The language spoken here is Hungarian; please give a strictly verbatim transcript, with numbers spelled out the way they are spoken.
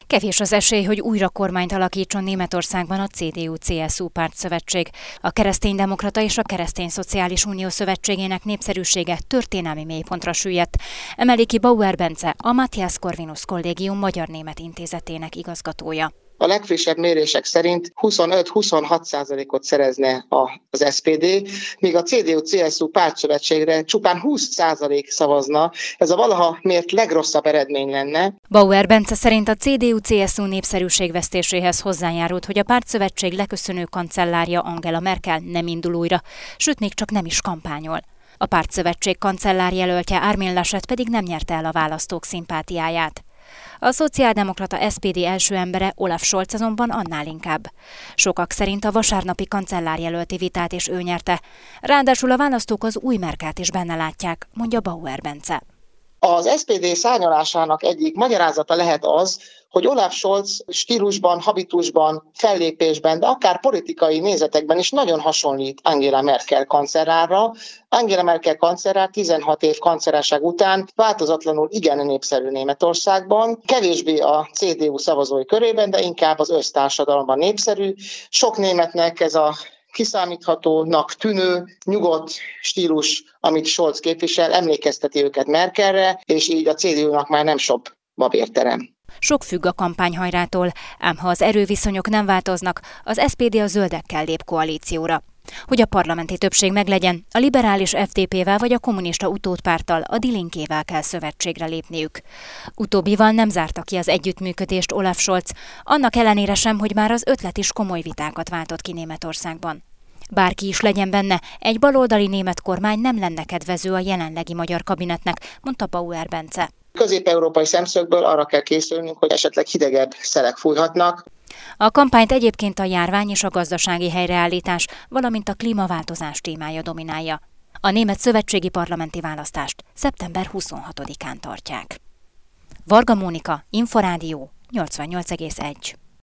Kevés az esély, hogy újra kormányt alakítson Németországban a cé dé u cé es u pártszövetség. A Kereszténydemokrata és a Keresztény Szociális Unió Szövetségének népszerűsége történelmi mélypontra süllyedt, emeli ki Bauer Bence, a Matthias Corvinus Kollégium magyar-német intézetének igazgatója. A legfrissebb mérések szerint huszonöt-huszonhat százalékot szerezne az es pé dé, míg a cé dé u cé es u pártszövetségre csupán húsz százalék szavazna. Ez a valaha mért legrosszabb eredmény lenne. Bauer Bence szerint a cé dé u cé es u népszerűségvesztéséhez hozzájárult, hogy a pártszövetség leköszönő kancellárja Angela Merkel nem indul újra, sőt még csak nem is kampányol. A pártszövetség kancellárjelöltje Armin Laschet pedig nem nyerte el a választók szimpátiáját. A szociáldemokrata es pé dé első embere Olaf Scholz azonban annál inkább. Sokak szerint a vasárnapi kancellárjelölti vitát is ő nyerte. Ráadásul a választók az új Merkelt is benne látják, mondja Bauer Bence. Az es pé dé szárnyalásának egyik magyarázata lehet az, hogy Olaf Scholz stílusban, habitusban, fellépésben, de akár politikai nézetekben is nagyon hasonlít Angela Merkel kancellárra. Angela Merkel kancellár tizenhat év kancellárság után változatlanul igen népszerű Németországban, kevésbé a cé dé u szavazói körében, de inkább az össztársadalomban népszerű. Sok németnek ez a kiszámíthatónak tűnő, nyugodt stílus, amit Scholz képvisel, emlékezteti őket Merkelre, és így a cé dé u-nak már nem sok babérterem. Sok függ a kampányhajrától, ám ha az erőviszonyok nem változnak, az es pé dé a zöldekkel lép koalícióra. Hogy a parlamenti többség meglegyen, a liberális ef dé pével vagy a kommunista utódpárttal, a Die Linkével kell szövetségre lépniük. Utóbbival nem zárta ki az együttműködést Olaf Scholz, annak ellenére sem, hogy már az ötlet is komoly vitákat váltott ki Németországban. Bárki is legyen benne, egy baloldali német kormány nem lenne kedvező a jelenlegi magyar kabinetnek, mondta Bauer Bence. Közép-európai szemszögből arra kell készülnünk, hogy esetleg hidegebb szelek fújhatnak. A kampányt egyébként a járvány és a gazdasági helyreállítás, valamint a klímaváltozás témája dominálja. A német szövetségi parlamenti választást szeptember huszonhatodikán tartják. Varga Mónika, Inforádió, nyolcvannyolc egész egy.